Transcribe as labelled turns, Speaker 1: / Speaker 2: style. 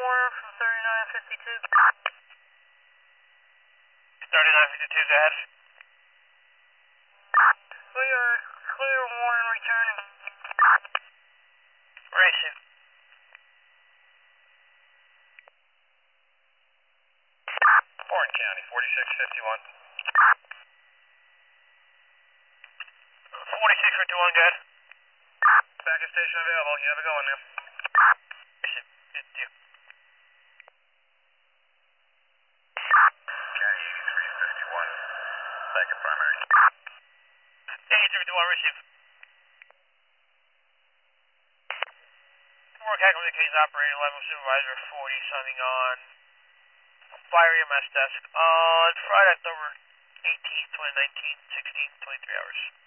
Speaker 1: Warner from 3952.
Speaker 2: 3952, go ahead.
Speaker 1: We are clear, Warren, returning.
Speaker 2: Racing. Warren County, 4651. 4651, go ahead. Backup station available. You have it going now. Racing. Good deal. County 8351. Backup primary. 8351, receive. Warren County Communications Operator, level supervisor 40, signing on Fire EMS desk on Friday, October 18th, 2019, 16:23 hours.